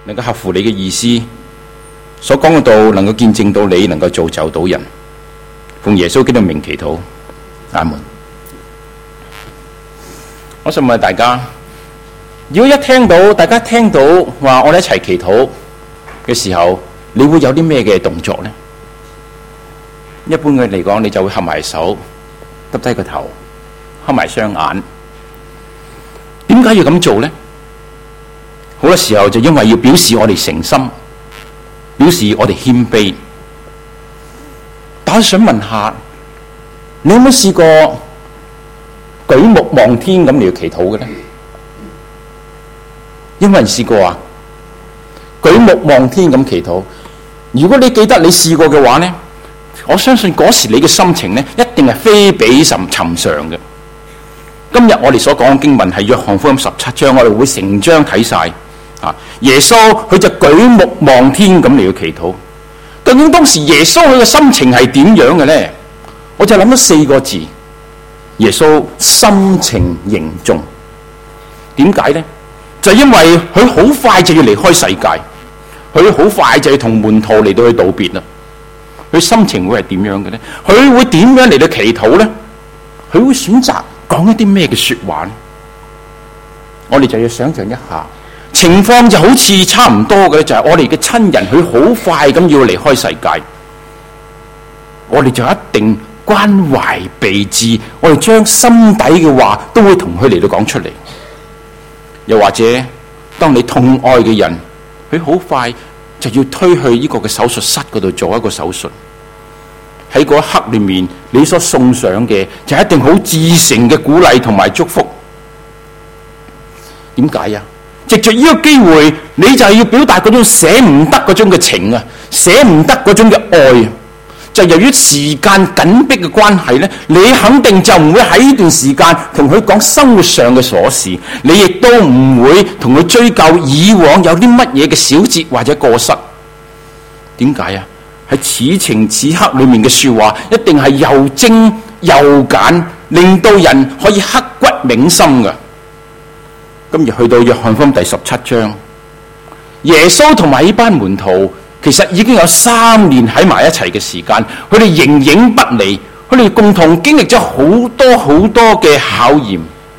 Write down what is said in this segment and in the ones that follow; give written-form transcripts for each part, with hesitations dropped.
能夠合乎你嘅意思，所講嘅道能夠見證到你，能夠造就到人。奉耶穌基督名祈禱，阿門。我想問大家，如果大家聽到話我哋一齊祈禱嘅時候，你會有啲咩嘅動作呢？一般嘅嚟講，你就會合埋手，耷低個頭，合埋雙眼。點解要咁做呢？好多時候就因為要表示我哋誠心，表示我哋謙卑。但我想問下，你有冇試過舉目望天咁嚟祈禱嘅呢？有冇人試過啊？舉目望天咁祈禱。如果你記得你試過嘅話呢，我相信嗰時你嘅心情呢，一定係非比尋常嘅。今日我哋所講嘅經文係約翰福音17章，我哋會成章睇晒。耶穌佢就舉目望天咁嚟去祈禱。究竟當時耶穌佢嘅心情係點樣嘅呢？我就諗咗4個字：耶穌心情凝重。點解呢？就因為佢好快就要離開世界，佢好快就要同門徒嚟到去道別啦。佢心情會係點樣嘅呢？佢會點樣嚟到祈禱呢？佢會選擇講一啲咩嘅說話呢？我哋就要想象一下，情況就好似差唔多嘅，就係我哋嘅親人，佢好快咁要離開世界，我哋就一定關懷備至，我哋將心底嘅話都會同佢嚟到講出嚟。又或者，當你痛愛嘅人，佢好快就要推去呢個嘅手術室嗰度做一個手術，喺嗰一刻裏面，你所送上嘅就一定好至誠嘅鼓勵同埋祝福。點解啊？藉着呢個機會，你就係要表達嗰種捨唔得嗰種嘅情啊，捨唔得嗰種嘅愛。就由於時間緊迫嘅關係呢，你肯定就唔會喺呢段時間同佢講生活上嘅瑣事，你亦都唔會同佢追究以往有啲乜嘢嘅小節或者過失。點解啊？喺此情此刻裏面嘅說話，一定係又精又簡，令到人可以刻骨銘心嘅。今日去到約翰福音第17章，耶穌同埋呢班門徒其實已經有3年喺埋一齊嘅時間，佢哋形影不離，佢哋共同經歷咗好多好多嘅考驗，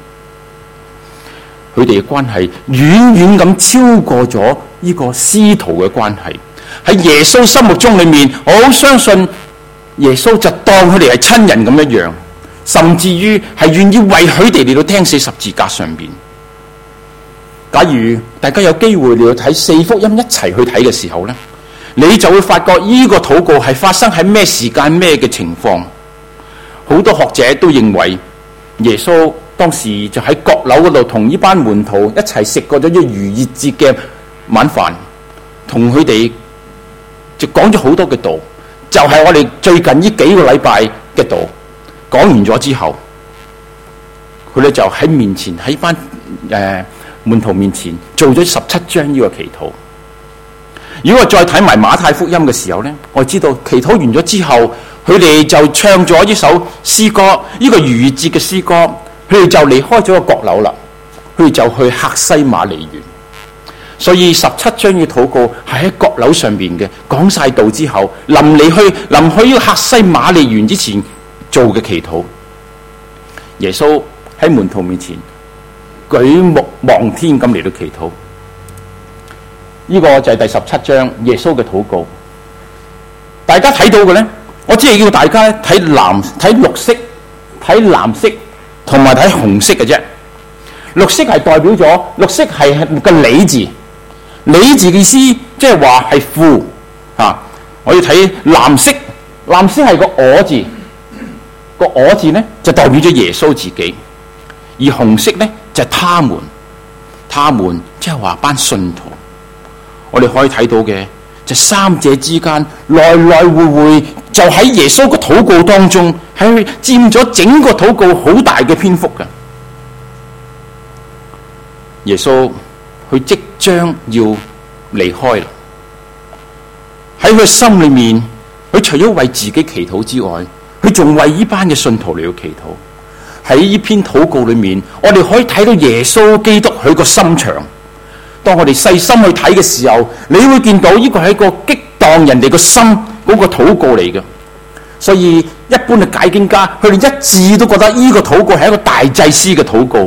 佢哋嘅關係遠遠咁超過咗呢個師徒嘅關係。喺耶穌心目中裏面，我好相信耶穌就當佢哋係親人咁一樣，甚至於係願意為佢哋嚟到釘死十字架上邊。假如大家有機會嚟到睇4福音一齊去睇嘅時候呢，你就會發覺呢個禱告係發生喺咩時間咩嘅情況。好多學者都認為耶穌當時就喺閣樓嗰度同呢班門徒一齊食過咗一逾越節嘅晚飯，同佢哋就講咗好多嘅道，就係我哋最近呢幾個禮拜嘅道。講完咗之後，佢哋就喺面前喺班門徒面前做咗17章呢個祈禱。如果我再睇埋馬太福音嘅時候呢，我知道祈禱完咗之後，佢哋就唱咗呢首詩歌，呢個逾越節嘅詩歌，佢哋就離開咗個閣樓啦，佢哋就去客西馬尼園。所以17章嘅禱告係喺閣樓上邊嘅，講晒道之後，臨去呢個客西馬尼園之前做嘅祈禱。耶穌喺門徒面前舉目望天咁嚟到祈禱，呢個就係第17章耶穌嘅禱告。大家睇到嘅呢，我只係要大家睇綠色、睇藍色同埋睇紅色嘅啫。綠色係代表咗，綠色係個理字，理字嘅意思即係話係父啊。我要睇藍色，藍色係個我字，個我字呢就代表咗耶穌自己，而紅色呢就係他們即係話班信徒。我哋可以睇到嘅就三者之間來來回回，就喺耶穌嘅禱告當中，係佔咗整個禱告好大嘅篇幅嘅。耶穌佢即將要離開啦，喺佢心裏面，佢除咗為自己祈禱之外，佢仲為呢班嘅信徒嚟到祈禱。喺呢篇禱告裏面，我哋可以睇到耶穌基督佢個心腸， 當我哋細心去睇嘅時候，你會見到呢個係一個激盪人哋個心嗰個禱告嚟嘅。所以一般嘅解經家，佢哋一致都覺得呢個禱告係一個大祭司嘅禱告。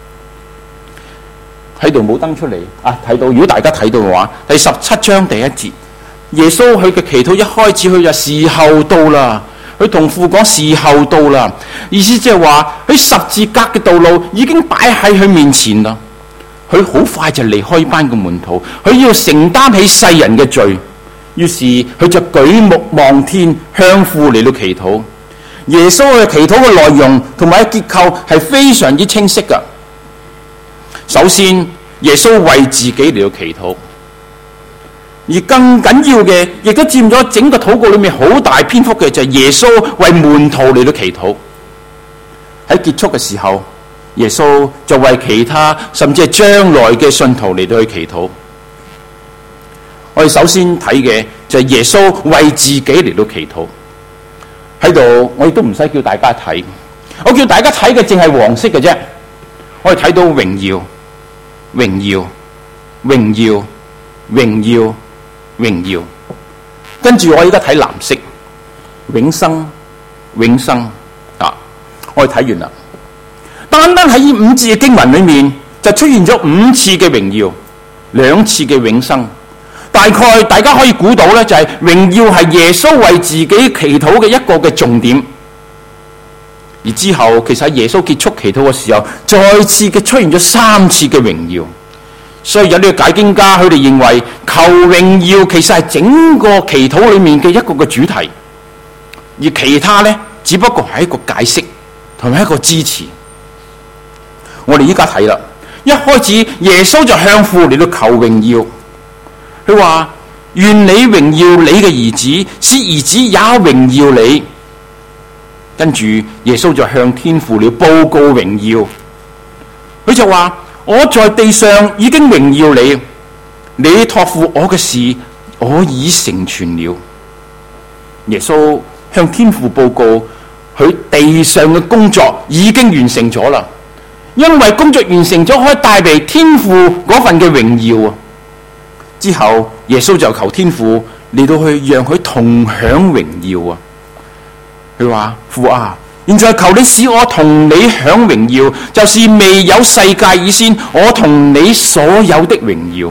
喺度冇登出嚟啊！睇到，如果大家睇到嘅話，第17章第1節，耶穌佢嘅祈禱一開始，佢就時候到啦。佢同父講時候到啦，意思即係話喺十字架嘅道路已經擺喺佢面前啦。佢好快就離開班嘅門徒，佢要承擔起世人嘅罪。於是佢就舉目望天，向父嚟到祈禱。耶穌嘅祈禱嘅內容同埋結構係非常之清晰噶。首先，耶穌為自己嚟到祈禱，而更緊要嘅，亦都佔咗整個禱告裏面好大篇幅嘅，就係耶穌為門徒嚟到祈禱。喺結束嘅時候，耶穌就為其他甚至係將來嘅信徒嚟到去祈禱。我哋首先睇嘅就係耶穌為自己嚟到祈禱。喺度我亦都唔使叫大家睇，我叫大家睇嘅淨係黃色嘅啫。我哋睇到榮耀、榮耀、榮耀、榮耀、榮耀，跟住我而家睇藍色，永生、永生啊！我哋睇完啦。單單喺呢5節嘅經文裏面，就出現咗5次嘅榮耀，2次嘅永生。大概大家可以估到咧，就係榮耀係耶穌為自己祈禱嘅一個嘅重點。而之後，其實喺耶穌結束祈禱嘅時候，再次嘅出現咗3次嘅榮耀。所以有呢個解經家，佢哋認為求榮耀其實係整個祈禱裏面嘅一個嘅主題，而其他咧只不過係一個解釋同埋一個支持。我哋依家睇啦，一開始耶穌就向父嚟到求榮耀。佢話願你榮耀你嘅兒子，使兒子也榮耀你。跟住耶穌就向天父了報告榮耀。佢就話我在地上已經榮耀你，你託付我嘅事我已成全了。耶穌向天父報告佢地上嘅工作已經完成咗啦，因為工作完成咗可以帶嚟天父嗰份嘅榮耀啊。之後耶穌就求天父嚟到去讓佢同享榮耀啊。佢話父啊，現在求你使我同你享榮耀，就是未有世界以先我同你所有的榮耀。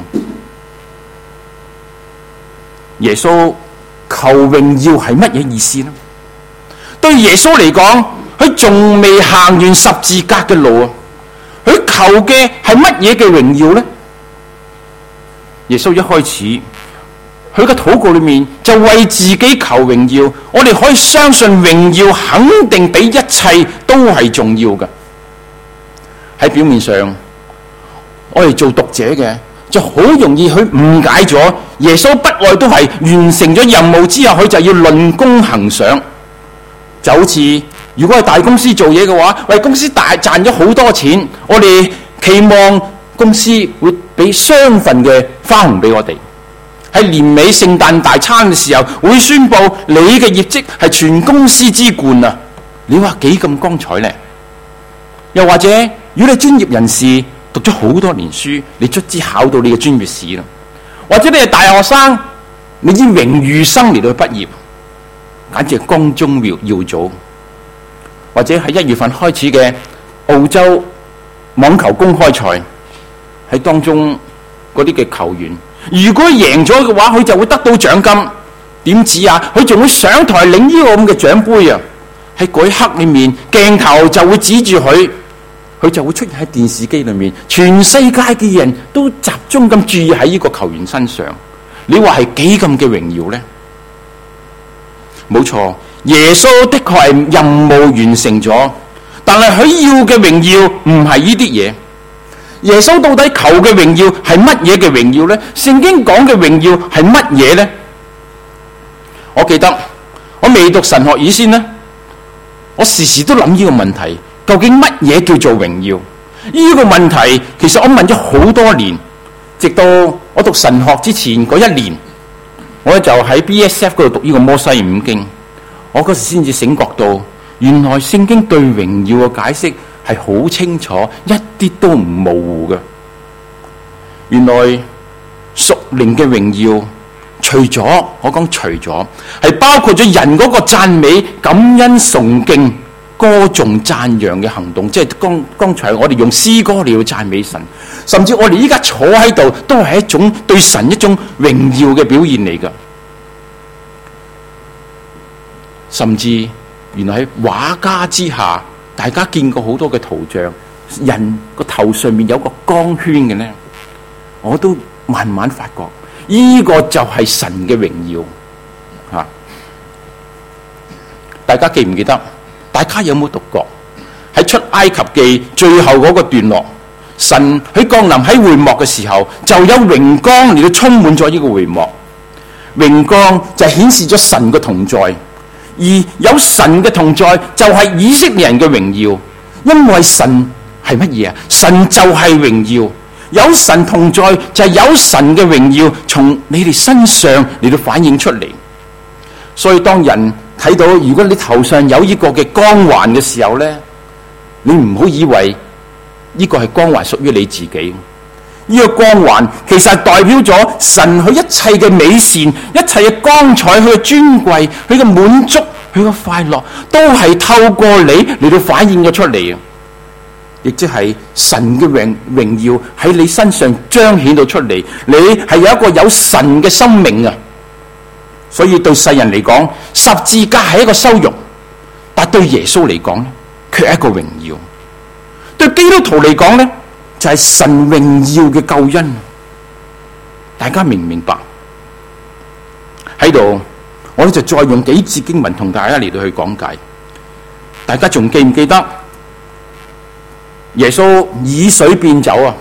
耶穌求榮耀係乜嘢意思呢？對耶穌嚟講，佢仲未行完十字架嘅路啊，佢求嘅係乜嘢嘅榮耀呢？耶穌一開始佢嘅禱告裏面就為自己求榮耀。我哋可以相信榮耀肯定比一切都係重要嘅。喺表面上，我哋做讀者嘅就好容易去誤解咗耶穌不外都係完成咗任務之後，佢就要論功行賞。就好似如果係大公司做嘢嘅話，為公司大賺咗好多錢，我哋期望公司會俾雙份嘅花紅俾我哋。喺年尾聖誕大餐嘅時候，會宣布你嘅業績係全公司之冠啊！你話幾咁光彩呢？又或者如果你專業人士讀咗好多年書，你卒之考到你嘅專業試啦，或者你係大學生，你以榮譽生嚟到畢業，簡直係光宗耀祖。或者喺1月份開始嘅澳洲網球公開賽，喺當中嗰啲嘅球員，如果贏咗嘅話，佢就會得到獎金。點知啊，佢仲會上台領呢個咁嘅獎杯啊！喺嗰一刻裏面，鏡頭就會指住佢，佢就會出現喺電視機裏面，全世界嘅人都集中咁注意喺呢個球員身上。你話係幾咁嘅榮耀呢？冇錯，耶穌的確係任務完成咗，但係佢要嘅榮耀唔係呢啲嘢。耶穌到底求嘅榮耀係乜嘢嘅榮耀呢？聖經講嘅榮耀係乜嘢呢？我記得我未讀神學以先呢，我時時都諗呢個問題，究竟乜嘢叫做榮耀？呢個問題其實我問咗好多年，直到我讀神學之前嗰1年，我就喺 BSF 嗰度讀呢個摩西五經，我嗰時先至醒覺到，原來聖經對榮耀嘅解釋係好清楚，一啲都唔模糊嘅。 原來屬靈嘅榮耀，除咗係包括咗人嗰個讚美、感恩、崇敬、歌頌、讚揚嘅行動，即係剛才我哋用詩歌嚟到讚美神，甚至我哋依家坐喺度都係一種對神一種榮耀嘅表現嚟㗎。甚至原來喺畫家之下，大家見過好多嘅圖像，人個頭上面有個光圈嘅呢，我都慢慢發覺呢個就係神嘅榮耀吓。大家記唔記得？大家有冇讀過喺出埃及記最後嗰個段落？神喺降臨喺會幕嘅時候，就有榮光嚟到充滿咗呢個會幕。榮光就顯示咗神嘅同在，而有神嘅同在就係以色列人嘅榮耀。因為神係乜嘢啊？神就係榮耀。有神同在就係有神嘅榮耀從你哋身上嚟到反映出嚟。所以當人睇到如果你頭上有呢個嘅光環嘅時候呢，你唔好以為呢個係光環屬於你自己。呢個光環其實係代表咗神佢一切嘅美善、一切嘅光彩、佢嘅尊貴、佢嘅滿足、佢嘅快樂，都係透過你嚟到反映咗出嚟。亦即係神嘅榮耀喺你身上彰顯到出嚟，你係有一個有神嘅生命啊！所以對世人嚟講，十字架係一個羞辱，但對耶穌嚟講咧，卻係一個榮耀。對基督徒嚟講咧，就係神榮耀嘅救恩。大家明唔明白？喺度，我哋就再用幾節經文同大家嚟到去講解。大家仲記唔記得？耶穌以水變酒啊！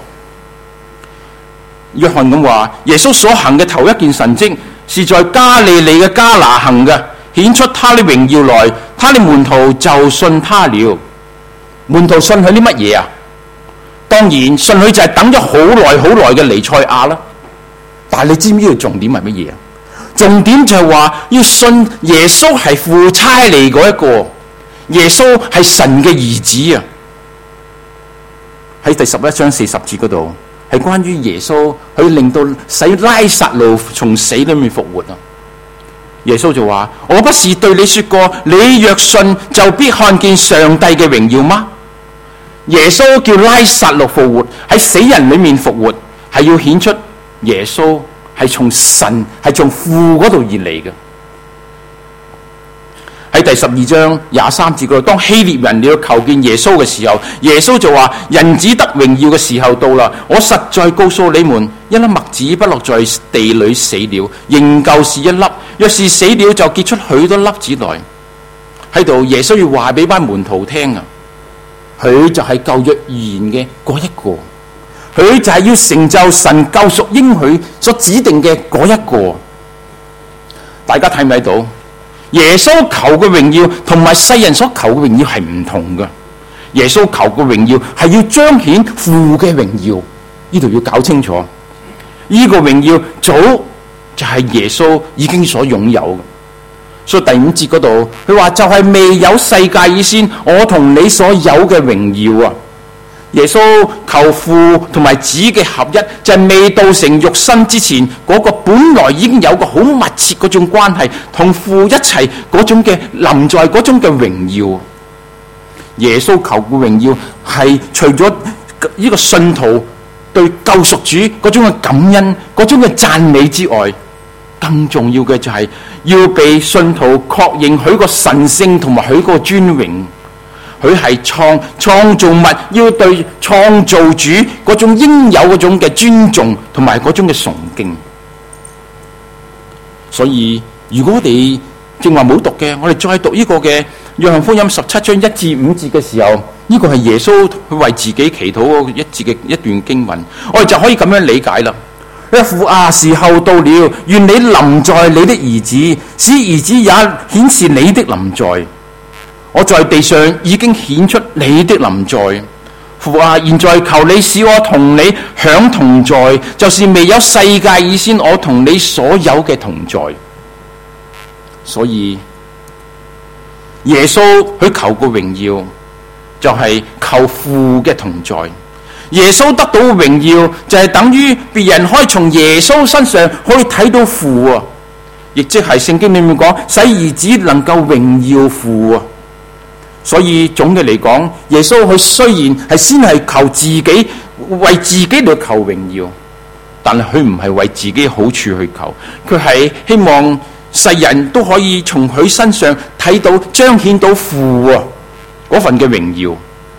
約翰咁話，耶穌所行嘅頭一件神蹟，是在加利利嘅迦拿行嘅，顯出他的榮耀來，他的門徒就信他了。門徒信佢啲乜嘢啊？當然信佢就係等咗好耐嘅彌賽亞啦。但係你知唔知道重點係乜嘢啊？重點就係話要信耶穌係父差嚟嗰一個，耶穌係神嘅兒子啊！喺第11章40節嗰度，係關於耶穌去令到使拉撒路從死裏面復活啊！耶穌就話：我不是對你說過，你若信就必看見上帝嘅榮耀嗎？耶穌叫拉撒路復活，喺死人裏面復活，係要顯出耶穌係從神、係從父嗰度而嚟嘅。喺第12章23節嗰度，當希臘人要求見耶穌嘅時候，耶穌就話：人子得榮耀嘅時候到啦！我實在告訴你們，一粒麥子不落在地裏死了，仍舊是一粒；若是死了，就結出許多粒子來。喺度，耶穌要話俾班門徒聽啊，佢就係舊約預言嘅嗰一個，佢就係要成就神救贖應許所指定嘅嗰一個。大家睇唔睇到？耶穌求嘅榮耀同埋世人所求嘅榮耀係唔同嘅。耶穌求嘅榮耀係要彰顯父嘅榮耀，呢度要搞清楚。呢個榮耀早就係耶穌已經所擁有嘅。所以第5節嗰度佢話，就係未有世界以先，我同你所有嘅榮耀啊！耶穌求父同埋子嘅合一，就係未道成肉身之前嗰個本來已經有個好密切嗰種關係，同父一齊嗰種嘅臨在嗰種嘅榮耀。耶穌求嘅榮耀係除咗呢個信徒對救贖主嗰種嘅感恩、嗰種嘅讚美之外，更重要嘅就係要被信徒確認佢個神聖同埋佢個尊榮。佢係創造物，要對創造主嗰種應有嗰種嘅尊重同埋嗰種嘅崇敬。所以如果我哋正話冇讀嘅，我哋再讀呢個嘅約翰福音17章1至5節嘅時候，呢個係耶穌去為自己祈禱嗰一節嘅一段經文，我哋就可以咁樣理解啦。父啊，時候到了，願你臨在你的兒子，使兒子也顯示你的臨在。我在地上已經顯出你的臨在，父啊，現在求你使我同你享同在，就是未有世界以先我同你所有嘅同在。所以耶穌佢求個榮耀就係求父嘅同在， 耶穌得到榮耀就係等於別人可以從耶穌身上可以睇到父啊，亦即係聖經裏面講使兒子能夠榮耀父啊。所以總嘅嚟講，耶穌佢雖然係先係求自己，為自己嚟求榮耀，但係佢唔係為自己好處去求，佢係希望世人都可以從佢身上睇到彰顯到父啊嗰份嘅榮耀。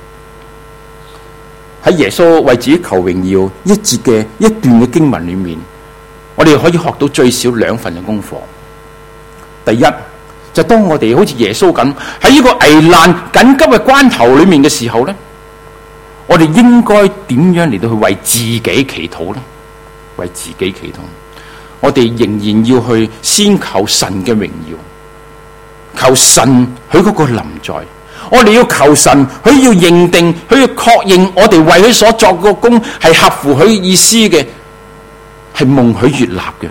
喺耶穌為自己求榮耀一節嘅一段嘅經文裏面，我哋可以學到最少兩份嘅功課。第一，就當我哋好似耶穌咁喺呢個危難緊急嘅關頭裏面嘅時候呢，我哋應該點樣嚟到去為自己祈禱呢？為自己祈禱，我哋仍然要去先求神嘅榮耀，求神佢嗰個臨在。我哋要求神，佢要認定，佢要確認我哋為佢所作個工係合乎佢意思嘅，係蒙佢悅納嘅。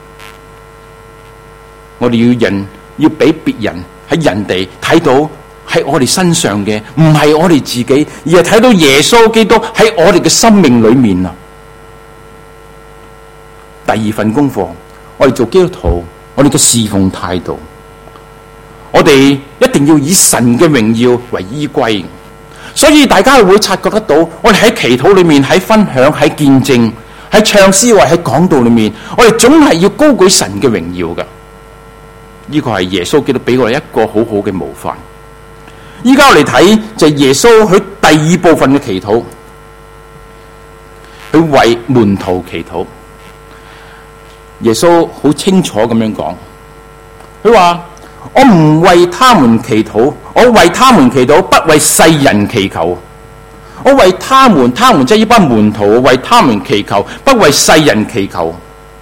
我哋要俾別人喺人哋睇到喺我哋身上嘅，唔係我哋自己，而係睇到耶穌基督喺我哋嘅生命裏面啊。第二份功課，我哋做基督徒，我哋嘅侍奉態度，我哋一定要以神嘅榮耀為依歸。所以大家會察覺得到，我哋喺祈禱裏面，喺分享，喺見證，喺唱詩或喺講道裏面，我哋總係要高舉神嘅榮耀嘅。呢個係耶穌基督俾我哋一個好好嘅模範。依家我哋睇就係耶穌佢第二部分嘅祈禱，佢為門徒祈禱。耶穌好清楚咁樣講，佢話：我唔為他們祈禱，我為他們祈禱，不為世人祈求。我為他們即係呢班門徒，為他們祈求，不為世人祈求。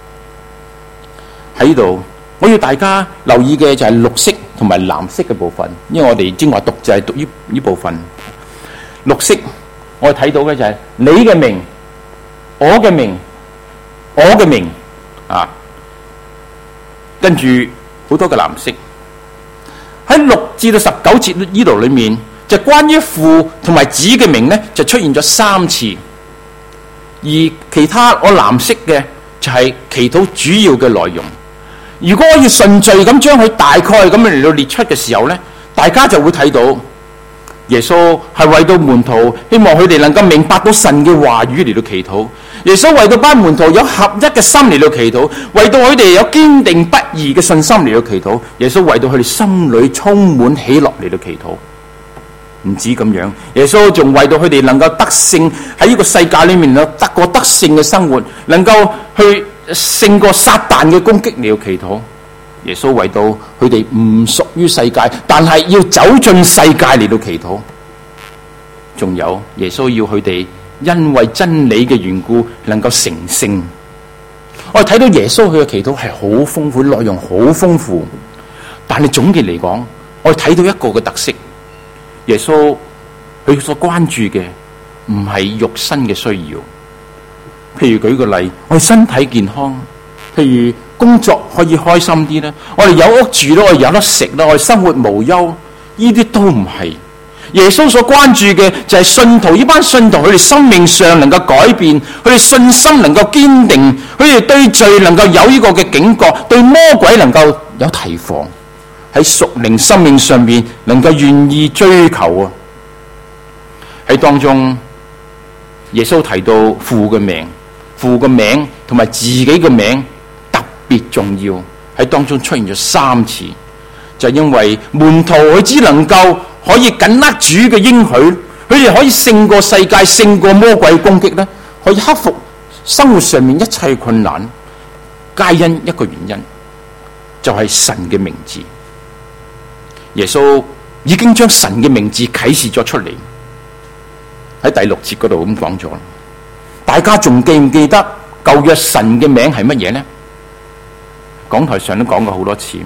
喺呢度，我要大家留意嘅就係綠色同埋藍色嘅部分，因為我哋正話讀就係讀呢部分。綠色我哋睇到嘅就係你嘅名、我嘅名、我嘅名啊，跟住好多嘅藍色。喺6至到19節呢度裏面，就關於父同埋子嘅名呢，就出現咗3次，而其他我藍色嘅就係祈禱主要嘅內容。如果我要順序咁將佢大概咁樣嚟到列出嘅時候呢，大家就會睇到耶穌係為到門徒，希望佢哋能夠明白到神嘅話語嚟到祈禱。耶穌為到班門徒有合一嘅心嚟到祈禱，為到佢哋有堅定不移嘅信心嚟到祈禱。耶穌為到佢哋心裏充滿喜樂嚟到祈禱。唔止咁樣，耶穌仲為到佢哋能夠得勝喺呢個世界裏面得過得勝嘅生活，能夠去勝過撒旦嘅攻擊嚟到祈禱。耶穌為到佢哋唔屬於世界，但係要走進世界嚟到祈禱。仲有耶穌要佢哋因為真理嘅緣故能夠成聖。我哋睇到耶穌佢嘅祈禱係好豐富，內容好豐富，但係總結嚟講，我哋睇到一個嘅特色，耶穌佢所關注嘅唔係肉身嘅需要。譬如舉個例，我哋身體健康，譬如工作可以開心啲咧，我哋有屋住咯，我哋有得食啦，我哋生活無憂，呢啲都唔係。耶穌所關注嘅就係信徒，呢班信徒佢哋生命上能夠改變，佢哋信心能夠堅定，佢哋對罪能夠有呢個嘅警覺，對魔鬼能夠有提防，喺屬靈生命上面能夠願意追求啊！喺當中，耶穌提到父嘅名，父嘅名同埋自己嘅名特別重要，喺當中出現咗3次，就因為門徒佢只能夠可以緊握主嘅應許，佢哋可以勝過世界，勝過魔鬼攻擊咧，可以克服生活上面一切困難，皆因一個原因，就係神嘅名字。耶穌已經將神嘅名字啟示咗出嚟，喺第6節嗰度咁講咗。大家仲記唔記得舊約神嘅名係乜嘢呢？講台上都講過好多次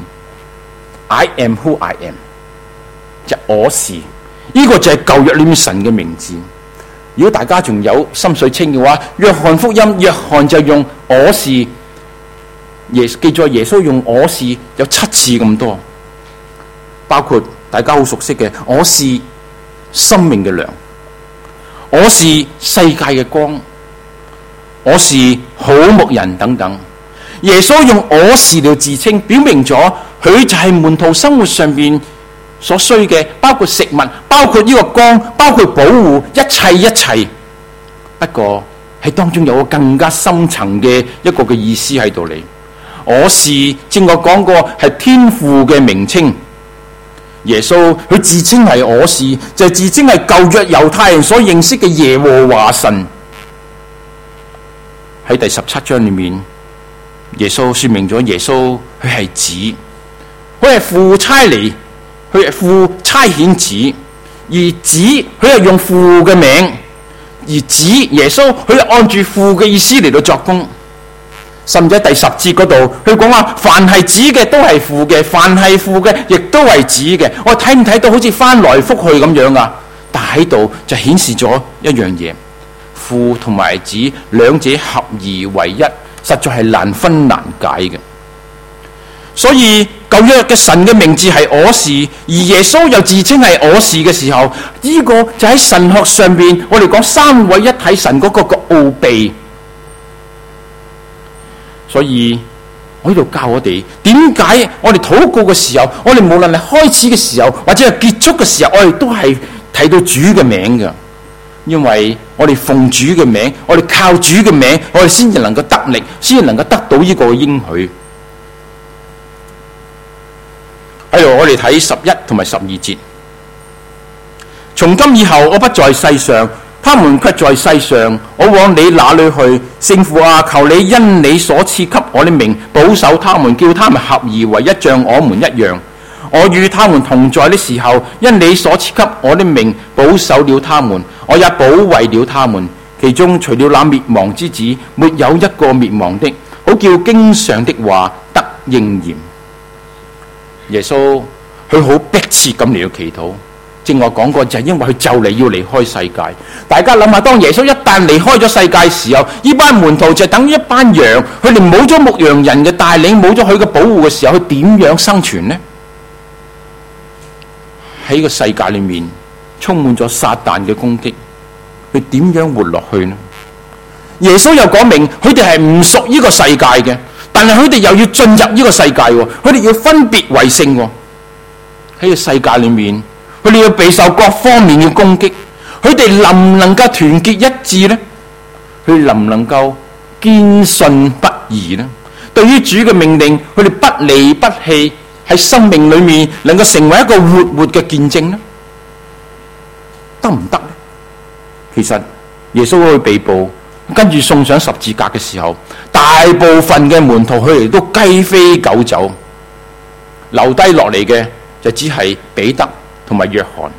，I am who I am。就我是，呢個就係舊約裏面神嘅名字。如果大家仲有心水清嘅話，約翰福音約翰就用我是，記載耶穌用我是有7次咁多，包括大家好熟悉嘅我是生命嘅糧， 我是世界嘅光，我是好牧人等等。耶穌用我是了自稱，表明咗佢就係門徒生活上邊所需嘅，包括食物，包括呢個光，包括保護，一切。不過喺當中有個更加深層嘅一個嘅意思喺度嚟。我是正我講過係天父嘅名稱。耶穌佢自稱係我是，就係自稱係舊約猶太人所認識嘅耶和華神。喺第17章裏面，耶穌說明咗耶穌佢係子，佢係父差嚟，佢係父差遣子，而子佢係用父嘅名，而子耶穌佢係按住父嘅意思嚟到作工。甚至喺第10節嗰度，佢講話凡係子嘅都係父嘅，凡係父嘅亦都係子嘅。我睇唔睇到好似翻來覆去咁樣啊？但喺度就顯示咗一樣嘢，父同埋子兩者合而為一，實在係難分難解嘅。所以舊約嘅神嘅名字係我是，而耶穌又自稱係我是嘅時候，呢個就喺神學上邊我哋講三位一體神嗰個嘅奧秘。所以我呢度教我哋點解我哋禱告嘅時候，我哋無論係開始嘅時候或者係結束嘅時候，我哋都係提到主嘅名嘅，因為我哋奉主嘅名，我哋靠主嘅名，我哋先至能夠得力，先至能夠得到呢個應許。喺度我哋睇11同埋12節，從今以後我不在世上，他們卻在世上，我往你那裏去。聖父啊，求你因你所賜給我的名保守他們，叫他們合而為一，像我們一樣。我與他們同在的時候，因你所賜給我的名保守了他們，我也保衛了他們。其中除了那滅亡之子，沒有一個滅亡的，好叫經上的話得應驗。耶穌佢好迫切咁嚟到祈禱。正我講過，就係因為佢就嚟要離開世界。大家諗下，當耶穌一旦離開咗世界時候，呢班門徒就等於一班羊，佢哋冇咗牧羊人嘅帶領，冇咗佢嘅保護嘅時候，佢點樣生存呢？喺個世界裏面充滿咗撒旦嘅攻擊，佢點樣活落去呢？耶穌又講明，佢哋係唔屬呢個世界嘅，但係佢哋又要進入呢個世界，佢哋要分別為聖。喺個世界裏面，佢哋要備受各方面嘅攻擊，佢哋能唔能夠團結一致呢？佢哋能唔能夠堅信不疑呢？對於主嘅命令，佢哋不離不棄，喺生命裏面能夠成為一個活嘅見證呢？得唔得呢？其實耶穌去被捕，跟住送上十字架嘅時候，大部分嘅門徒佢哋都雞飛狗走，留低落嚟嘅就只係彼得同埋約翰。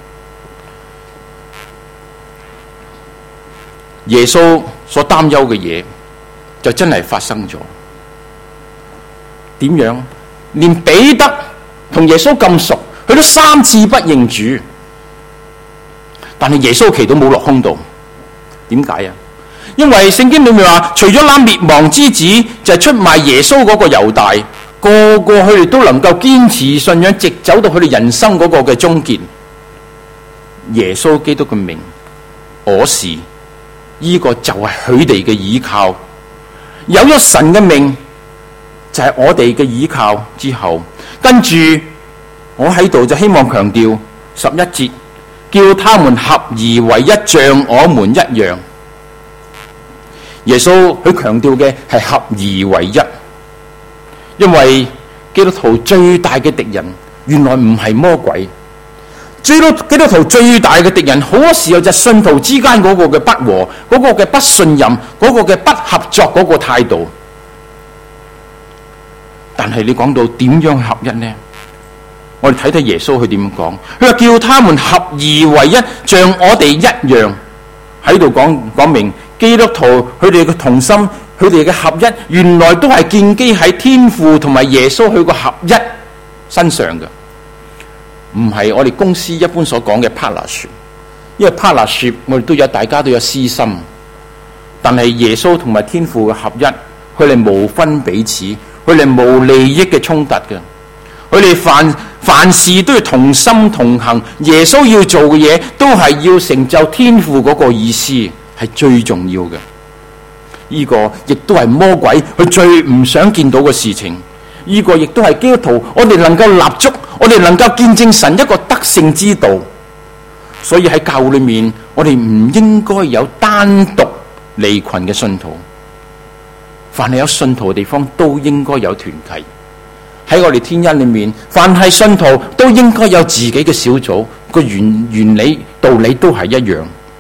耶穌所擔憂嘅嘢就真係發生咗。點樣？連彼得同耶穌咁熟，佢都3次不認主，但係耶穌祈禱冇落空度。點解啊？因為聖經裏面話，除咗那滅亡之子，就係出賣耶穌嗰個猶大，個個佢哋都能夠堅持信仰，直走到佢哋人生嗰個嘅終結。耶穌基督嘅名，我是，呢個就係佢哋嘅依靠。有咗神嘅名，就係我哋嘅依靠。之後跟住我喺度就希望強調11節，叫他們合而為一，像我們一樣。耶穌佢強調嘅係合而為一，因為基督徒最大嘅敵人原來唔係魔鬼。基督徒最大嘅敵人，好多時候就係信徒之間嗰個嘅不和，嗰個嘅不信任，嗰個嘅不合作嗰個態度。但係你講到點樣合一呢？我哋睇睇耶穌佢點講，佢話叫他們合而為一，像我哋一樣。喺度講明基督徒佢哋嘅同心，佢哋嘅合一，原來都係建基喺天父同埋耶穌佢個合一身上嘅。唔係我哋公司一般所講嘅 partnership， 因為 partnership 我哋大家都有私心，但係耶穌同埋天父嘅合一，佢哋無分彼此，佢哋無利益嘅衝突嘅，佢哋凡事都要同心同行。耶穌要做嘅嘢都係要成就天父嗰個意思，係最重要嘅。呢個亦都係魔鬼佢最唔想見到嘅事情。呢個亦都係基督徒我哋能夠立足，我哋能夠見證神一個得勝之道。所以喺教會裏面，我哋唔應該有單獨離群嘅信徒。凡係有信徒嘅地方，都應該有團契。喺我哋天恩裏面，凡係信徒都應該有自己嘅小組，個原理道理都係一樣。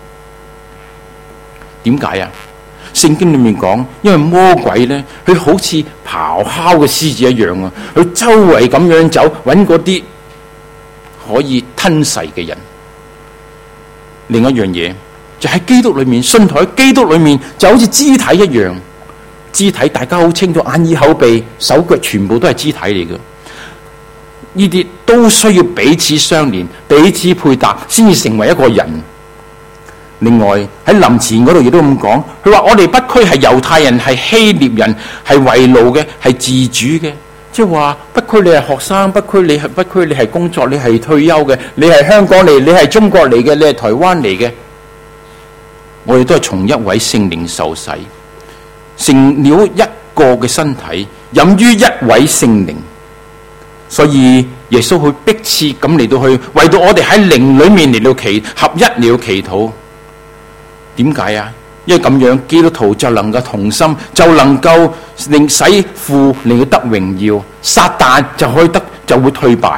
點解啊？聖經裏面講，因為魔鬼咧，佢好似咆哮嘅獅子一樣啊，佢周圍咁樣走，揾嗰啲可以吞噬嘅人。另一樣嘢就喺基督裏面，信徒喺基督裏面就好似肢體一樣。肢體大家好清楚，眼耳口鼻手腳全部都係肢體嚟嘅。呢啲都需要彼此相連、彼此配搭，先至成為一個人。另外喺林前嗰度亦都咁講，佢話我哋不拘係猶太人、係希臘人、係為奴嘅、係自主嘅，即係話不拘你係學生，不拘你係工作，你係退休嘅，你係香港嚟，你係中國嚟嘅，你係台灣嚟嘅，我哋都係從一位聖靈受洗，成了一個嘅身體，飲於一位聖靈。所以耶穌會迫切咁嚟到去為到我哋喺靈裏面嚟到合一嚟到祈禱。點解啊？因為咁樣基督徒就能夠同心，就能夠令使父嚟到得榮耀，撒旦就會退敗。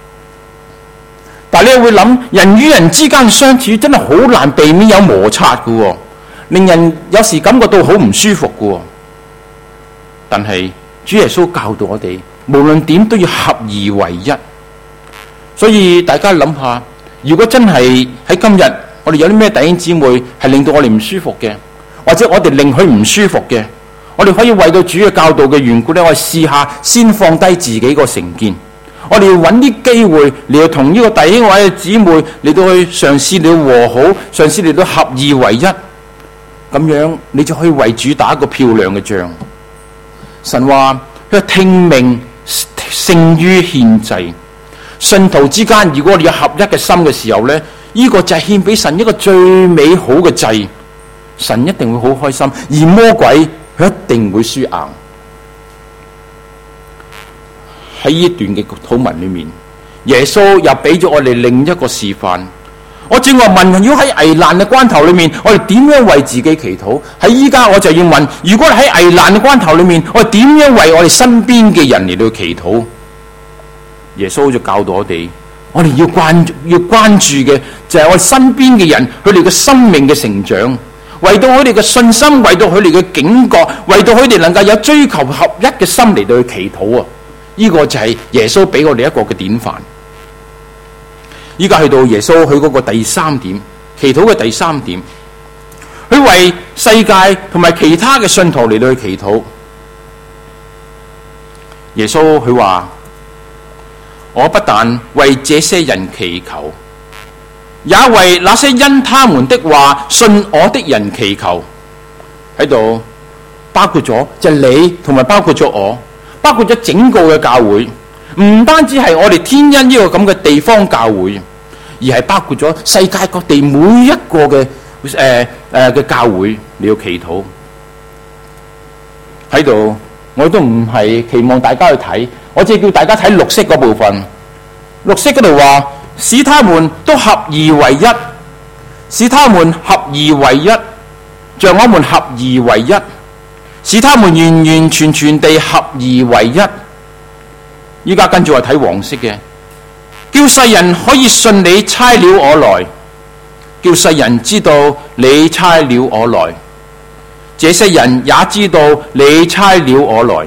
但係你又會諗，人與人之間嘅相處真係好難避免有摩擦嘅，令人有時感覺到好唔舒服嘅。但係主耶穌教導我哋，無論點都要合而為一。所以大家諗下，如果真係喺今日我哋有啲咩弟兄姊妹係令到我哋唔舒服嘅，或者我哋令佢唔舒服嘅，我哋可以為到主嘅教導嘅緣故咧，我哋試下先放低自己個成見，我哋要揾啲機會嚟到同呢個弟兄或者姊妹嚟到去嘗試嚟到和好，嘗試嚟到合二為一，咁樣你就可以為主打一個漂亮嘅仗。神話佢聽命勝於獻祭，信徒之間如果我哋有合一嘅心嘅時候咧，呢個就係獻俾神一個最美好嘅祭，神一定會好開心，而魔鬼佢一定會輸硬。喺呢段嘅禱文裏面，耶穌又俾咗我哋另一個示範。我正話問，如果喺危難嘅關頭裏面，我哋點樣為自己祈禱？喺依家我就要問，如果喺危難嘅關頭裏面，我哋點樣為我哋身邊嘅人嚟到祈禱？耶穌就教導我哋，我哋要關注嘅就係我哋身邊嘅人，佢哋嘅生命嘅成長，為到佢哋嘅信心，為到佢哋嘅警覺，為到佢哋能夠有追求合一嘅心嚟到去祈禱啊！呢個就係耶穌俾我哋一個嘅典範。依家去到耶穌佢嗰個第三點，祈禱嘅第三點，佢為世界同埋其他嘅信徒嚟到去祈禱。耶穌佢話：我不但為這些人祈求，也為那些因他們的話信我的人祈求。喺度包括咗就係你，同埋包括咗我，包括咗整個嘅教會，唔單止係我哋天恩呢個咁嘅地方教會，而係包括咗世界各地每一個嘅嘅教會，你要祈禱。喺度我都唔係期望大家去睇，我只係叫大家睇綠色嗰部分。綠色嗰度話，使他們都合而為一，使他們合而為一，像我們合而為一，使他們完完全全地合而為一。依家跟住我睇黃色嘅，叫世人可以信你差了我來，叫世人知道你差了我來，這些人也知道你差了我來。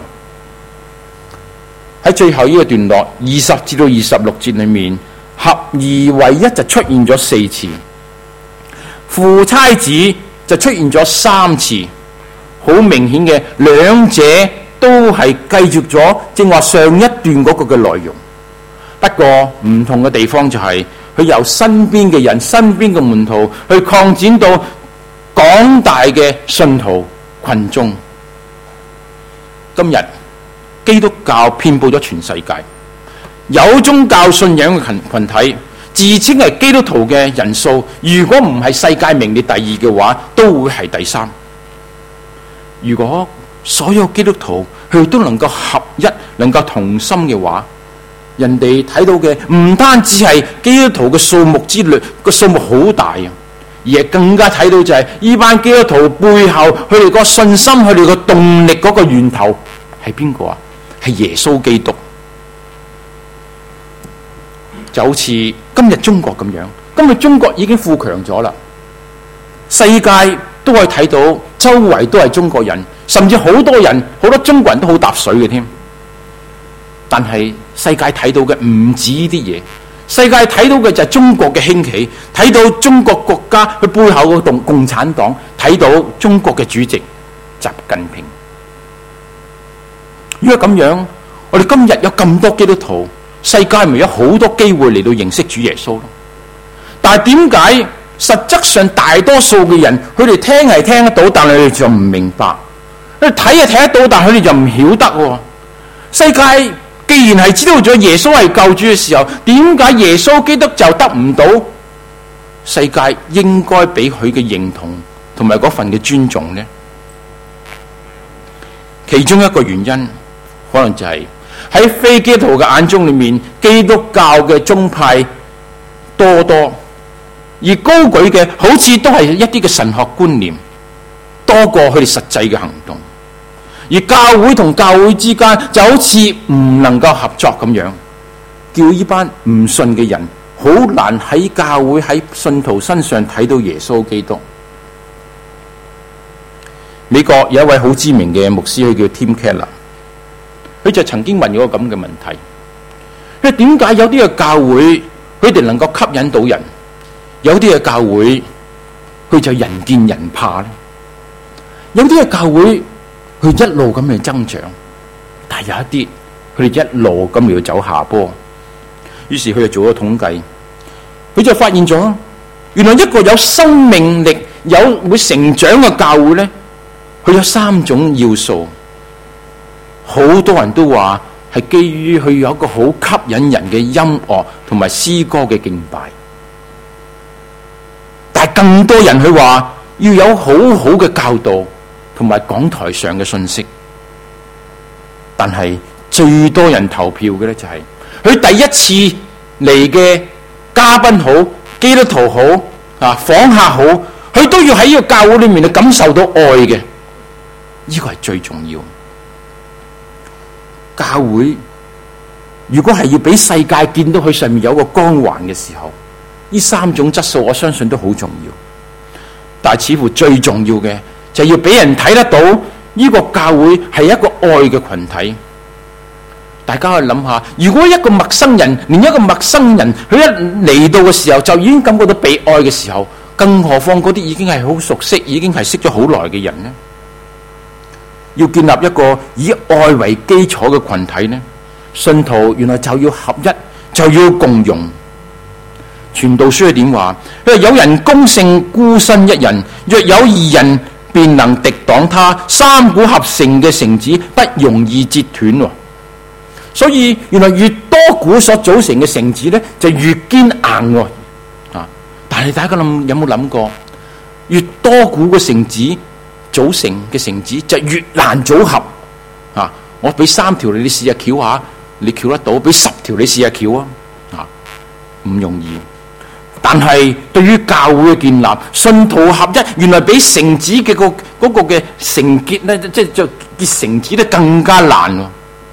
喺最後呢個段落20至到26節裏面，合而為一就出現咗4次，父差子就出現咗3次，好明顯嘅兩者都係繼續咗正話上一段嗰個嘅內容。不過唔同嘅地方就係佢由身邊嘅人、身邊嘅門徒去擴展到廣大嘅信徒群眾。今日基督教遍佈咗全世界， 有宗教信仰嘅群體，自稱係基督徒嘅人數，如果唔係世界名列第二嘅話，都會係第三。如果所有基督徒佢都能夠合一，能夠同心嘅話，人哋睇到嘅唔單止係基督徒嘅數目之類，個數目好大啊，而係更加睇到就係呢班基督徒背後佢哋個信心、佢哋個動力嗰個源頭係邊個啊？係耶穌基督。就好似今日中國咁樣，今日中國已經富強咗啦，世界都可以睇到周圍都係中國人，甚至好多人好多中國人都好搭水嘅添。但係世界睇到嘅唔止呢啲嘢，世界睇到嘅就係中國嘅興起，睇到中國國家佢背後嘅共產黨，睇到中國嘅主席習近平。如果咁樣，我哋今日有咁多基督徒，世界咪有好多機會嚟到認識主耶穌咯？但係點解實質上大多數嘅人，佢哋聽係聽得到，但係佢哋就唔明白；佢哋睇係睇得到，但係佢哋就唔曉得喎。世界既然係知道咗耶穌係救主嘅時候，點解耶穌基督就得唔到世界應該俾佢嘅認同同埋嗰份嘅尊重呢？其中一個原因可能就係喺非基督徒嘅眼中裏面，基督教嘅宗派多，而高舉嘅好似都係一啲嘅神學觀念，多過佢哋實際嘅行動。而教會同教會之間就好似唔能夠合作咁樣，叫呢班唔信嘅人好難喺教會喺信徒身上睇到耶穌基督。美國有一位好知名嘅牧師，佢叫 Tim Keller， 佢就曾經問過咁嘅問題：佢點解有啲嘅教會佢哋能夠吸引到人，有啲嘅教會佢就人見人怕呢？有啲嘅教會佢一路咁嚟增長，但係有一啲佢哋一路咁嚟走下坡。於是佢就做咗統計，佢就發現咗，原來一個有生命力、有會成長嘅教會呢，佢有3種要素。好多人都話係基於佢有一個好吸引人嘅音樂同埋詩歌嘅敬拜，但係更多人佢話要有好好嘅教導同埋講台上嘅信息。但係最多人投票嘅呢，就係佢第一次嚟嘅嘉賓好，基督徒好啊，訪客好，佢都要喺呢個教會裏面去感受到愛嘅，呢個係最重要。教會如果係要俾世界見到佢上面有個光環嘅時候，呢3種質素我相信都好重要。但係似乎最重要嘅就係要俾人睇得到呢個教會係一個愛嘅群體。大家去諗下，如果一個陌生人，連一個陌生人佢一嚟到嘅時候就已經感覺到被愛嘅時候，更何況嗰啲已經係好熟悉，已經係識咗好耐嘅人呢？要建立一個以愛為基礎嘅群體呢，信徒原來就要合一，就要共融。傳道書係點話？佢話有人攻勝孤身一人，若有2人便能敵擋他。3股合成嘅繩子不容易折斷。所以原來越多股所組成嘅繩子呢，就越堅硬啊！但係大家有冇諗過，越多股嘅繩子組成嘅繩子就越難組合啊！我俾3條你試下撬下，你撬得到；俾10條你試下撬啊！唔容易。但係對於教會嘅建立，信徒合一，原來比繩子嘅嗰個嘅繩結咧，即係就結繩子咧更加難。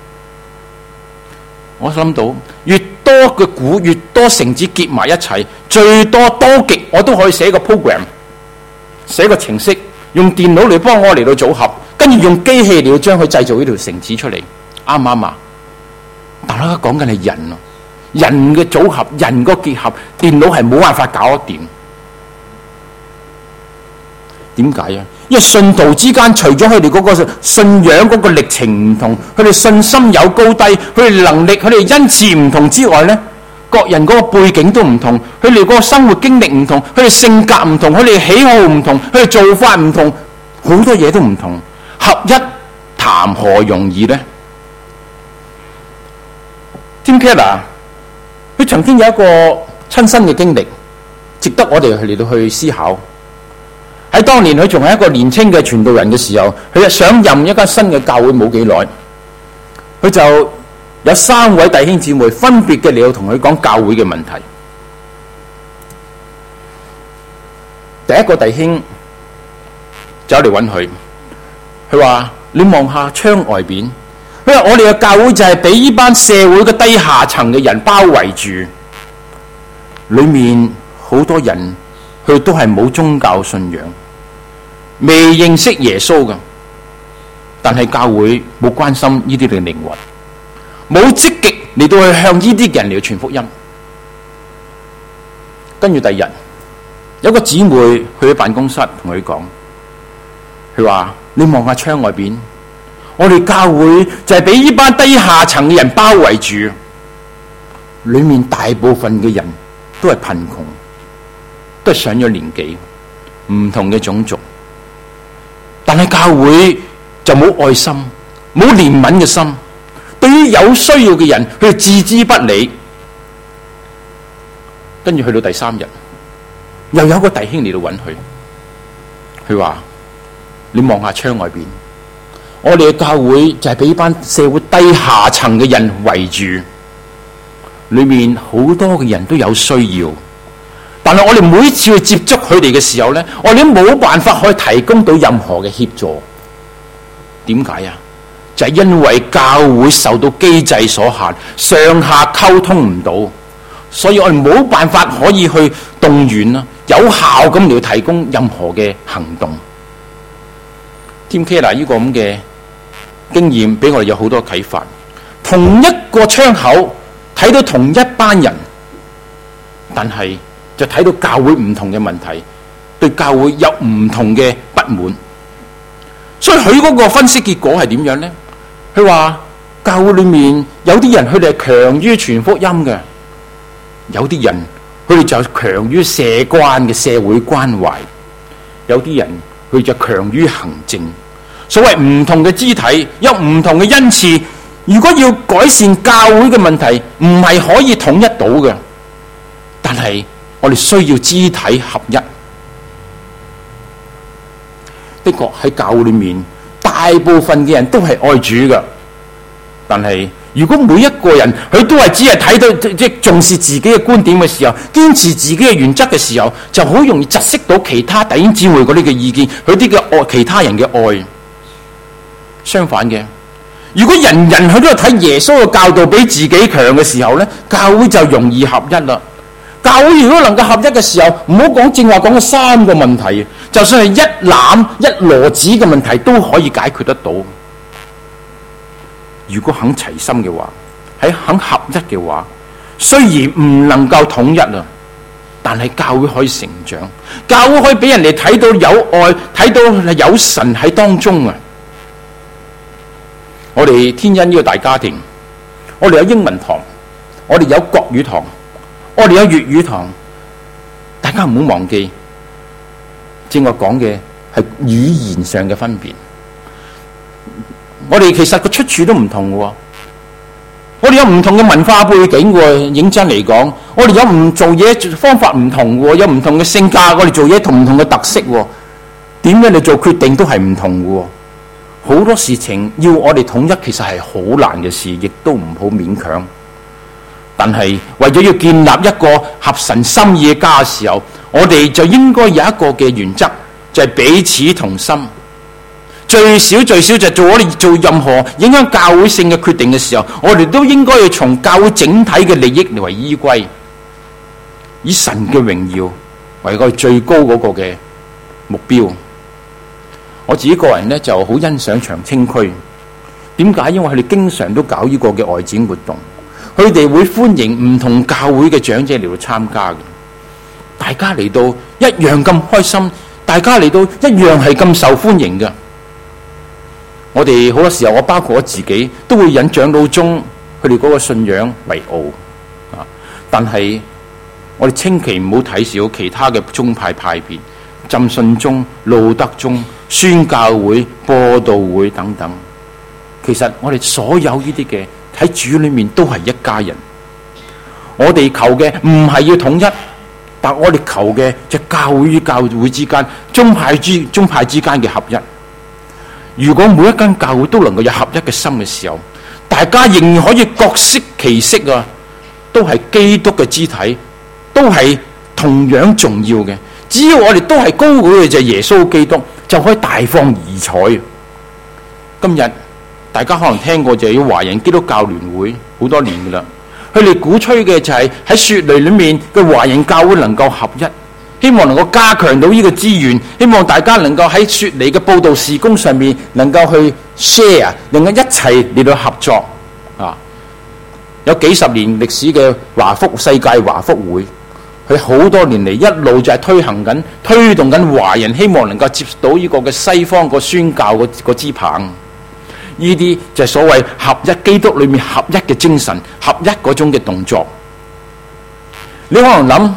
我諗到越多嘅股，越多繩子結埋一齊，最多極我都可以寫個 program， 寫個程式。用電腦嚟幫我嚟到組合，跟住用機器嚟到將佢製造呢條繩子出嚟，啱唔啱啊？但係講緊係人咯，人嘅組合，人個結合，電腦係冇辦法搞得掂。點解啊？因為信徒之間除咗佢哋嗰個信仰嗰個歷程唔同，佢哋信心有高低，佢哋能力、佢哋恩賜唔同之外呢，各人嗰個背景都唔同，佢哋嗰個生活經歷唔同，佢哋性格唔同，佢哋喜好唔同，佢哋做法唔同，好多嘢都唔同，合一談何容易呢？Tim Keller 佢曾經有一個親身嘅經歷，值得我哋嚟到去思考。喺當年佢仲係一個年輕嘅傳道人嘅時候，佢就上任一間新嘅教會冇幾耐，佢就有3位弟兄姊妹分別嘅嚟到同佢講教會嘅問題。第一個弟兄走嚟揾佢，佢話：你望下窗外邊，佢話我哋嘅教會就係俾呢班社會嘅低下層嘅人包圍住，裏面好多人佢都係冇宗教信仰，未認識耶穌㗎，但係教會冇關心呢啲嘅靈魂，冇積極嚟到去向呢啲人嚟到傳福音。跟住第二日，有個姊妹去咗辦公室同佢講，佢話：你望下窗外邊，我哋教會就係俾呢班低下層嘅人包圍住，裏面大部分嘅人都係貧窮，都係上咗年紀，唔同嘅種族，但係教會就冇愛心，冇憐憫嘅心，對於有需要嘅人佢置之不理。跟住去到第3日，又有一個弟兄嚟到揾佢，佢話：你望下窗外邊，我哋嘅教會就係俾班社會低下層嘅人圍住，裏面好多嘅人都有需要，但係我哋每次去接觸佢哋嘅時候呢，我哋都冇辦法可以提供到任何嘅協助。點解啊？就係因為教會受到機制所限，上下溝通唔到，所以我哋冇辦法可以去動員啦，有效咁嚟提供任何嘅行動。Tim Keller 呢個咁嘅經驗俾我哋有好多啟發。同一個窗口睇到同一班人，但係就睇到教會唔同嘅問題，對教會有唔同嘅不滿。所以佢嗰個分析結果係點樣呢？佢話教會裏面有啲人佢哋係強於傳福音嘅，有啲人佢哋就強於社關嘅社會關懷，有啲人佢就強於行政。所謂唔同嘅肢體有唔同嘅恩賜，如果要改善教會嘅問題，唔係可以統一到嘅。但係我哋需要肢體合一。的確喺教會裏面，大部分嘅人都係愛主嘅，但係如果每一個人佢都係只係睇到即係重視自己嘅觀點嘅時候，堅持自己嘅原則嘅時候，就好容易窒息到其他弟兄姊妹嗰啲嘅意見，佢啲嘅愛，其他人嘅愛。相反嘅，如果人人佢都係睇耶穌嘅教導比自己強嘅時候呢，教會就容易合一啦。教會如果能夠合一嘅時候，唔好講正話講嘅3個問題，就算係一籃一籮子嘅問題都可以解決得到。如果肯齊心嘅話，喺肯合一嘅話，雖然唔能夠統一啊，但係教會可以成長，教會可以俾人哋睇到有愛，睇到有神喺當中啊！我哋天恩呢個大家庭，我哋有英文堂，我哋有國語堂，我哋有粵語堂。大家唔好忘記，正我講嘅係語言上嘅分別。我哋其實個出處都唔同嘅，我哋有唔同嘅文化背景嘅。認真嚟講，我哋有唔做嘢方法唔同嘅，有唔同嘅性格，我哋做嘢同唔同嘅特色。點樣你做決定都係唔同嘅。好多事情要我哋統一，其實係好難嘅事，亦都唔好勉強。但係為咗要建立一個合神心意嘅家嘅時候，我哋就應該有一個嘅原則，就係彼此同心。最少就我哋做任何影響教會性嘅決定嘅時候，我哋都應該要從教會整體嘅利益嚟為依歸，以神嘅榮耀為個最高嗰個嘅目標。我自己個人呢就好欣賞長青區，點解？因為佢哋經常都搞呢個嘅外展活動，佢哋會歡迎唔同教會嘅長者嚟到參加嘅，大家嚟到一樣咁開心，大家嚟到一樣係咁受歡迎嘅。我哋好多時候，我包括我自己，都會引長老宗佢哋嗰個信仰為傲啊！但係我哋千祈唔好睇小其他嘅宗派派別，浸信宗、路德宗、宣教會、播道會等等。其實我哋所有呢啲嘅喺主裏面都係一家人。 我哋求嘅唔係要統一，但我哋求嘅就教會與教會之間、宗派之間嘅合一。如果每一間教會都能夠有合一嘅心嘅時候，大家仍然可以各適其適啊，都係基督嘅肢體，都係同樣重要嘅。只要我哋都係高舉嘅就係耶穌基督，就可以大放異彩。今日大家可能聽過就係華人基督教聯會好多年噶啦，佢哋鼓吹嘅就係喺雪梨裏面嘅華人教會能夠合一，希望能夠加強到呢個資源，希望大家能夠喺雪梨嘅佈道事工上面能夠去 share， 能夠一齊嚟到合作啊！有幾十年歷史嘅世界華福會，佢好多年嚟一路就係推動緊華人，希望能夠接到呢個嘅西方個宣教個支棒。呢啲就係所謂合一基督裏面合一嘅精神，合一嗰種嘅動作。你可能諗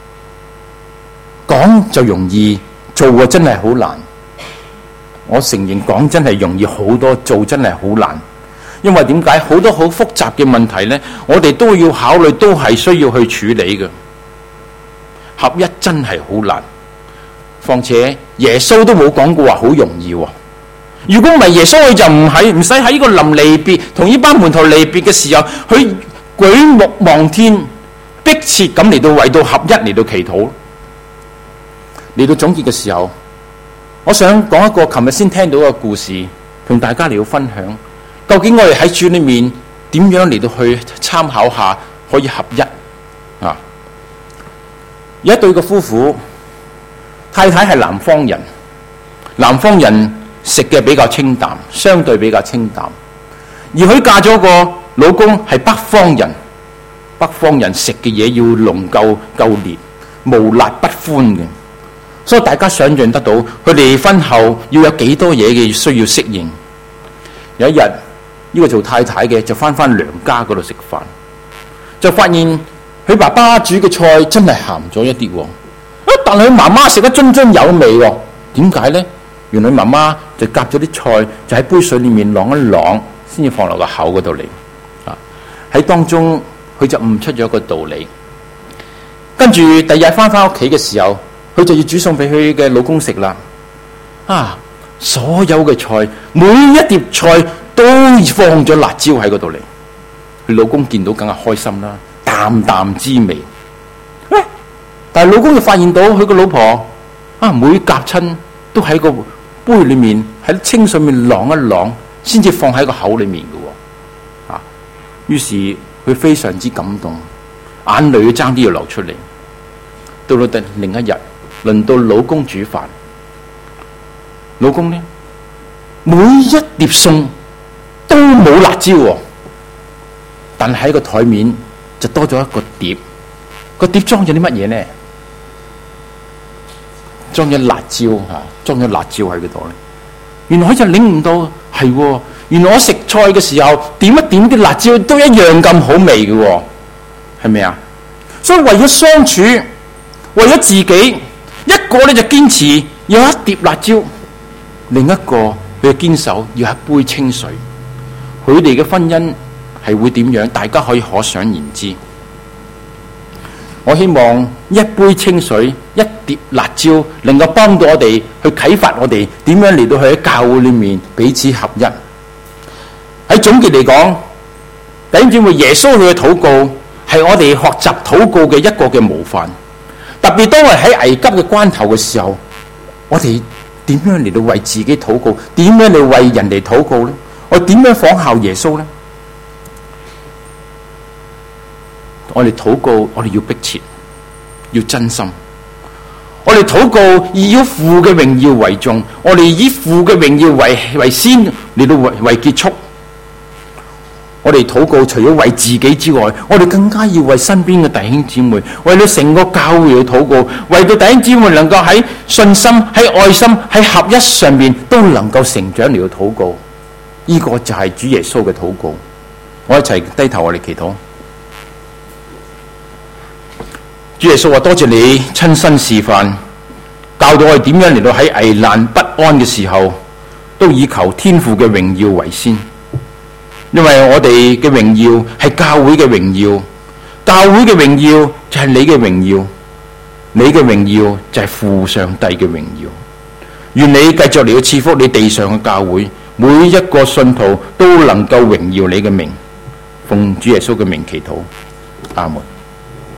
講就容易，做啊真係好難。我承認講真係容易好多，做真係好難。因為點解？好多好複雜嘅問題呢，我哋都要考慮，都係需要去處理嘅。合一真係好難，況且耶穌都冇講過話好容易喎。如果唔係耶穌，佢就唔使喺呢個臨離別同呢班門徒離別嘅時候，佢舉目望天，迫切咁嚟到為到合一嚟到祈禱。嚟到總結嘅時候，我想講一個琴日先聽到嘅故事，同大家嚟到分享。究竟我哋喺主裏面點樣嚟到去參考下可以合一啊？有一對嘅夫婦，太太係南方人，南方人食嘅比較清淡，相對比較清淡，而佢嫁咗個老公係北方人，北方人食嘅嘢要濃夠烈，無辣不歡嘅，所以大家想象得到佢哋婚後要有幾多嘢嘅需要適應。有一日，呢個做太太嘅就翻娘家嗰度食飯，就發現佢爸爸煮嘅菜真係鹹咗一啲，但係佢媽媽食得津津有味喎。點解呢？原來媽媽就夾咗啲菜，就喺杯水裏面啷一啷，先至放落個口嗰度嚟。喺當中佢就悟出咗個道理。跟住第二日翻屋企嘅時候，佢就要煮餸俾佢嘅老公食啦。所有嘅菜，每一碟菜都放咗辣椒喺嗰度嚟。佢老公見到梗係開心啦，淡淡滋味。但係老公就發現到佢個老婆每夾親都喺個杯裏面喺清水面啷一啷，先至放喺個口裏面嘅。於是佢非常之感動，眼淚爭啲要流出嚟。到咗另一日，輪到老公煮飯，老公呢，每一碟餸都冇辣椒喎，但係喺個台面就多咗一個碟，個碟裝咗啲乜嘢呢？裝咗辣椒裝咗辣椒喺嗰度咧。原來佢就領悟到係，原來我食菜嘅時候點一點啲辣椒都一樣咁好味嘅，係咪啊？所以為咗相處，為咗自己，一個咧就堅持有一碟辣椒，另一個佢堅守要一杯清水。佢哋嘅婚姻係會點樣？大家可以可想而知。我希望一杯清水，一碟辣椒，能夠幫到我哋去啟發我哋點樣嚟到去喺教會裏面彼此合一。喺總結嚟講，弟兄姊妹，耶穌佢嘅禱告係我哋學習禱告嘅一個嘅模範。特別當我哋喺危急嘅關頭嘅時候，我哋點樣嚟到為自己禱告？點樣嚟為人哋禱告呢？我點樣仿效耶穌呢？我哋禱告，我哋要迫切，要真心。我哋禱告以父嘅榮耀為重，我哋以父嘅榮耀為先嚟到為結束。我哋禱告除咗為自己之外，我哋更加要為身邊嘅弟兄姊妹，為到成個教會去禱告，為到弟兄姊妹能夠喺信心、喺愛心、喺合一上面都能夠成長嚟到禱告。呢個就係主耶穌嘅禱告。我一齊低頭，我哋祈禱。主耶穌話：多謝你親身示範，教導我哋點樣嚟到喺危難不安嘅時候，都以求天父嘅榮耀為先。因為我哋嘅榮耀係教會嘅榮耀， 教會嘅榮耀就係你嘅榮耀，你嘅榮耀就係父上帝嘅榮耀。願你繼續嚟到賜福你地上嘅教會，每一個信徒都能夠榮耀你嘅名。奉主耶穌嘅名祈禱，阿門。